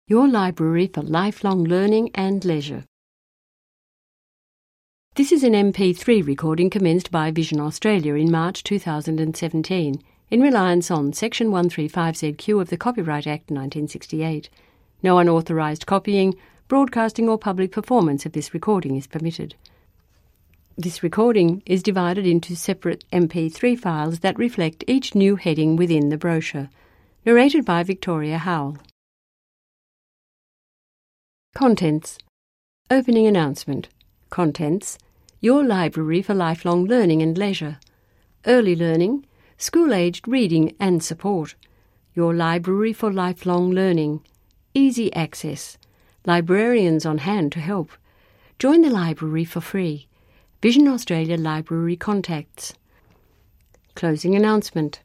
Your library for lifelong learning and leisure. This is an MP3 recording commenced by Vision Australia in March 2017 in reliance on Section 135ZQ of the Copyright Act 1968. No unauthorised copying, broadcasting or public performance of this recording is permitted. This recording is divided into separate MP3 files that reflect each new heading within the brochure. Narrated by Victoria Howell. Contents. Opening announcement. Contents. Your library for lifelong learning and leisure. Early learning. School-aged reading and support. Your library for lifelong learning. Easy access. Librarians on hand to help. Join the library for free. Vision Australia Library Contacts. Closing announcement.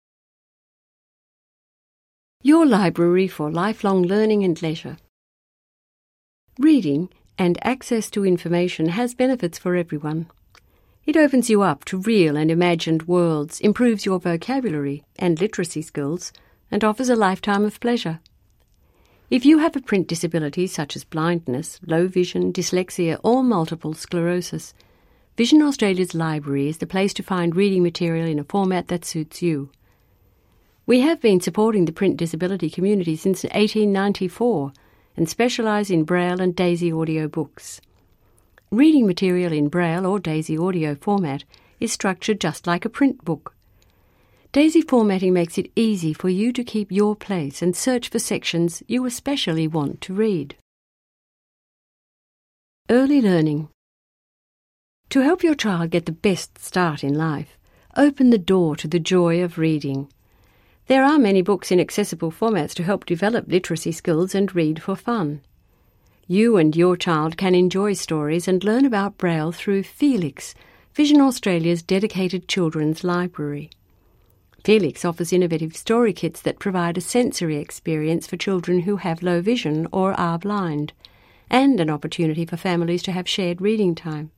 Your library for lifelong learning and leisure. Reading and access to information has benefits for everyone. It opens you up to real and imagined worlds, improves your vocabulary and literacy skills, and offers a lifetime of pleasure. If you have a print disability such as blindness, low vision, dyslexia or multiple sclerosis, Vision Australia's library is the place to find reading material in a format that suits you. We have been supporting the print disability community since 1894 and specialise in Braille and Daisy audio books. Reading material in Braille or Daisy audio format is structured just like a print book. Daisy formatting makes it easy for you to keep your place and search for sections you especially want to read. Early learning. To help your child get the best start in life, open the door to the joy of reading. There are many books in accessible formats to help develop literacy skills and read for fun. You and your child can enjoy stories and learn about Braille through Felix, Vision Australia's dedicated children's library. Felix offers innovative story kits that provide a sensory experience for children who have low vision or are blind, and an opportunity for families to have shared reading time.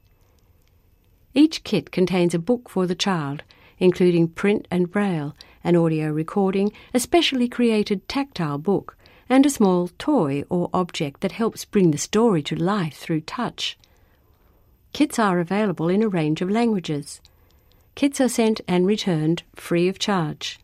Each kit contains a book for the child, including print and Braille, an audio recording, a specially created tactile book, and a small toy or object that helps bring the story to life through touch. Kits are available in a range of languages. Kits are sent and returned free of charge.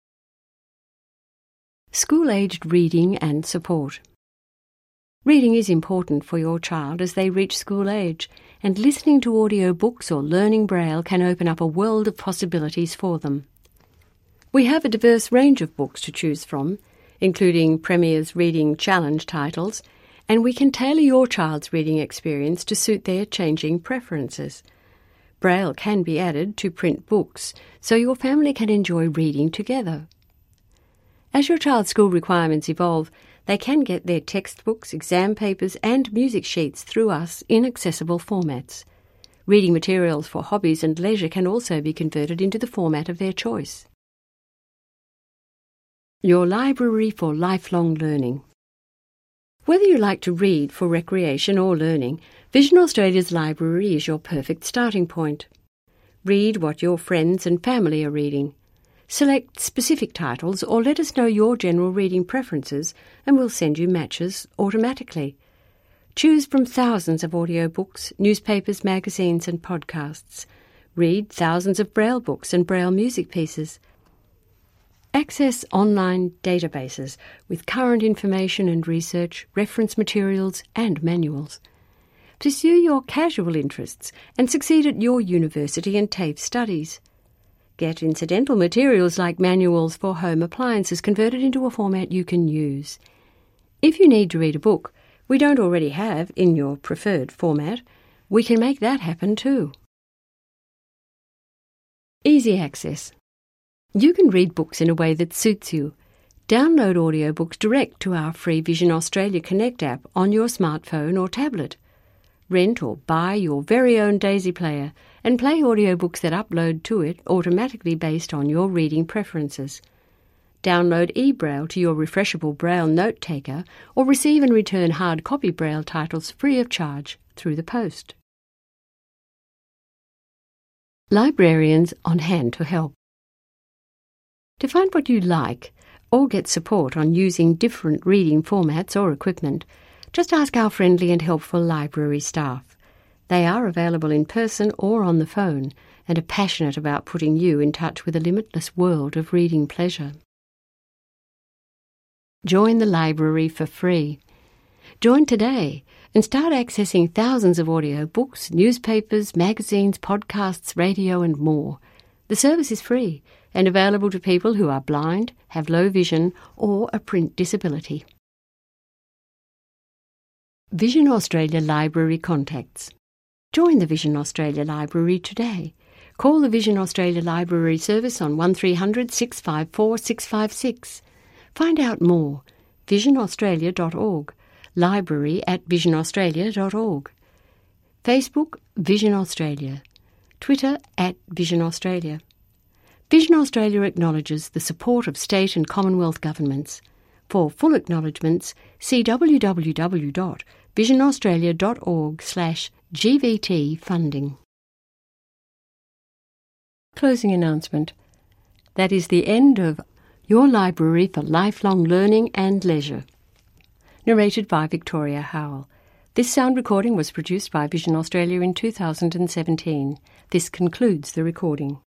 School-aged reading and support. Reading is important for your child as they reach school age, and listening to audio books or learning Braille can open up a world of possibilities for them. We have a diverse range of books to choose from, including Premier's Reading Challenge titles, and we can tailor your child's reading experience to suit their changing preferences. Braille can be added to print books, so your family can enjoy reading together. As your child's school requirements evolve, they can get their textbooks, exam papers and music sheets through us in accessible formats. Reading materials for hobbies and leisure can also be converted into the format of their choice. Your library for lifelong learning. Whether you like to read for recreation or learning, Vision Australia's library is your perfect starting point. Read what your friends and family are reading. Select specific titles or let us know your general reading preferences and we'll send you matches automatically. Choose from thousands of audiobooks, newspapers, magazines and podcasts. Read thousands of Braille books and Braille music pieces. Access online databases with current information and research, reference materials and manuals. Pursue your casual interests and succeed at your university and TAFE studies. Get incidental materials like manuals for home appliances converted into a format you can use. If you need to read a book we don't already have in your preferred format, we can make that happen too. Easy access. You can read books in a way that suits you. Download audiobooks direct to our free Vision Australia Connect app on your smartphone or tablet. Rent or buy your very own Daisy player and play audiobooks that upload to it automatically based on your reading preferences. Download eBraille to your refreshable Braille note taker or receive and return hard copy Braille titles free of charge through the post. Librarians on hand to help. To find what you like, or get support on using different reading formats or equipment, just ask our friendly and helpful library staff. They are available in person or on the phone and are passionate about putting you in touch with a limitless world of reading pleasure. Join the library for free. Join today and start accessing thousands of audio books, newspapers, magazines, podcasts, radio and more. The service is free and available to people who are blind, have low vision or a print disability. Vision Australia Library Contacts. Join the Vision Australia Library today. Call the Vision Australia Library service on 1300 654 656. Find out more. visionaustralia.org. library@visionaustralia.org. Facebook, Vision Australia. Twitter, @Vision Australia. Vision Australia acknowledges the support of state and Commonwealth governments. For full acknowledgements, see www.visionaustralia.org/GVT funding. Closing announcement. That is the end of Your Library for Lifelong Learning and Leisure. Narrated by Victoria Howell. This sound recording was produced by Vision Australia in 2017. This concludes the recording.